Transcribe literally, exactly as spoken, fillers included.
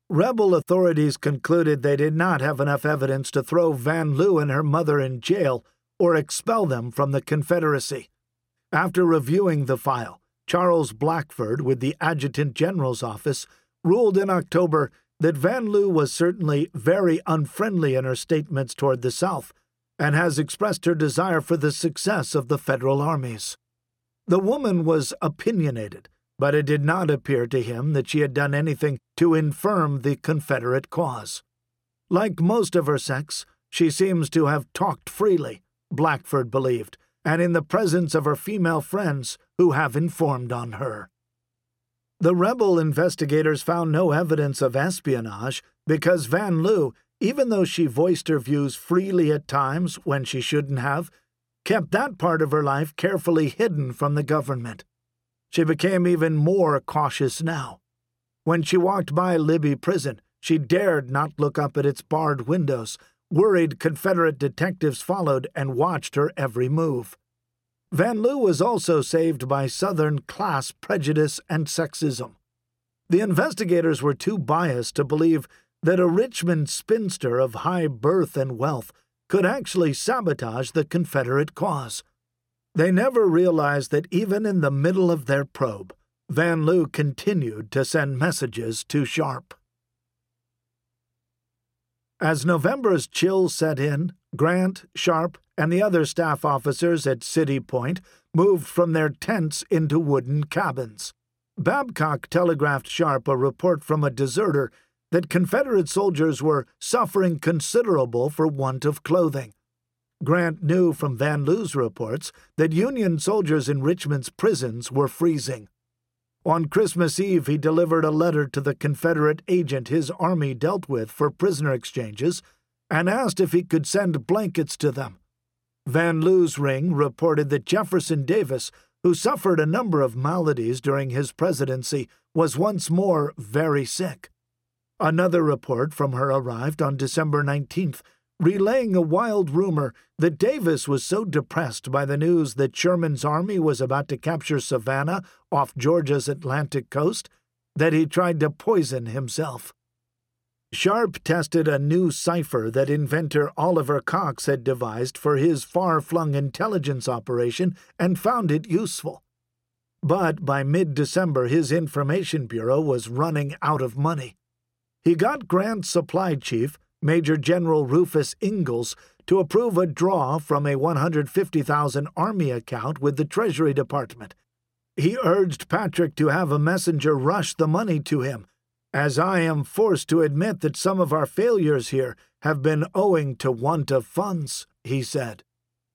Rebel authorities concluded they did not have enough evidence to throw Van Lew and her mother in jail or expel them from the Confederacy. After reviewing the file, Charles Blackford, with the Adjutant General's office, ruled in October that Van Lew was certainly very unfriendly in her statements toward the South and has expressed her desire for the success of the Federal armies. The woman was opinionated, but it did not appear to him that she had done anything to infirm the Confederate cause. Like most of her sex, she seems to have talked freely, Blackford believed, and in the presence of her female friends who have informed on her. The rebel investigators found no evidence of espionage because Van Lew, even though she voiced her views freely at times when she shouldn't have, kept that part of her life carefully hidden from the government. She became even more cautious now. When she walked by Libby Prison, she dared not look up at its barred windows, worried Confederate detectives followed and watched her every move. Van Lew was also saved by Southern class prejudice and sexism. The investigators were too biased to believe that a Richmond spinster of high birth and wealth could actually sabotage the Confederate cause. They never realized that even in the middle of their probe, Van Lew continued to send messages to Sharp. As November's chill set in, Grant, Sharp, and the other staff officers at City Point moved from their tents into wooden cabins. Babcock telegraphed Sharp a report from a deserter that Confederate soldiers were suffering considerable for want of clothing. Grant knew from Van Lew's reports that Union soldiers in Richmond's prisons were freezing. On Christmas Eve, he delivered a letter to the Confederate agent his army dealt with for prisoner exchanges and asked if he could send blankets to them. Van Lew's ring reported that Jefferson Davis, who suffered a number of maladies during his presidency, was once more very sick. Another report from her arrived on December nineteenth, relaying a wild rumor that Davis was so depressed by the news that Sherman's army was about to capture Savannah off Georgia's Atlantic coast that he tried to poison himself. Sharp tested a new cipher that inventor Oliver Cox had devised for his far-flung intelligence operation and found it useful. But by mid-December, his information bureau was running out of money. He got Grant's supply chief, Major General Rufus Ingalls, to approve a draw from a one hundred fifty thousand dollars Army account with the Treasury Department. He urged Patrick to have a messenger rush the money to him, as I am forced to admit that some of our failures here have been owing to want of funds, he said.